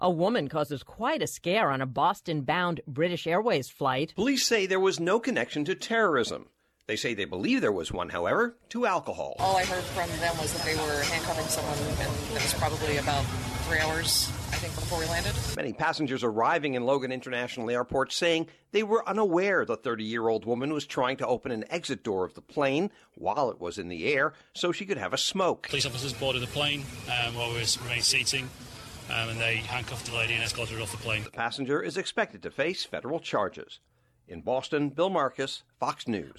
A woman causes quite a scare on a Boston-bound British Airways flight. Police say there was no connection to terrorism. They say they believe there was one, however, to alcohol. All I heard from them was that they were handcuffing someone, and it was probably about 3 hours, I think, before we landed. Many passengers arriving in Logan International Airport saying they were unaware the 30-year-old woman was trying to open an exit door of the plane while it was in the air so she could have a smoke. Police officers boarded the plane while we were remaining seating, and they handcuffed the lady and escorted her off the plane. The passenger is expected to face federal charges. In Boston, Bill Marcus, Fox News.